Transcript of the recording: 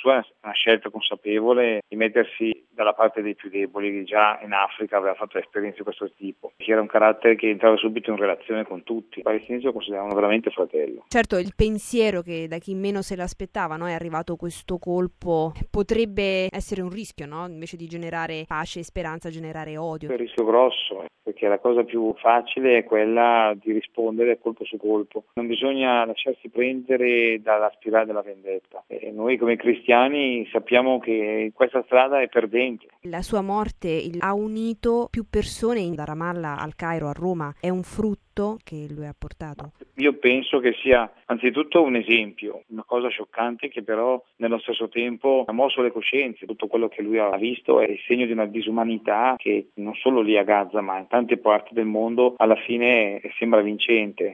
sua è una scelta consapevole di mettersi dalla parte dei più deboli, che già in Africa aveva fatto esperienze di questo tipo. Era un carattere che entrava subito in relazione con tutti. I palestinesi lo consideravano veramente fratello. Certo, il pensiero che da chi meno se l'aspettava, no, è arrivato questo colpo, potrebbe essere un rischio, no? Invece di generare pace e speranza, generare odio. È un rischio grosso, perché la cosa più facile è quella di rispondere colpo su colpo. Non bisogna lasciarsi prendere dalla spirale della vendetta. E noi come cristiani sappiamo che questa strada è perdente. La sua morte ha unito più persone da Ramallah al Cairo, a Roma. È un frutto che lui ha portato? Io penso che sia anzitutto un esempio, una cosa scioccante che però nello stesso tempo ha mosso le coscienze. Tutto quello che lui ha visto è il segno di una disumanità che non solo lì a Gaza ma in tante parti del mondo alla fine sembra vincente.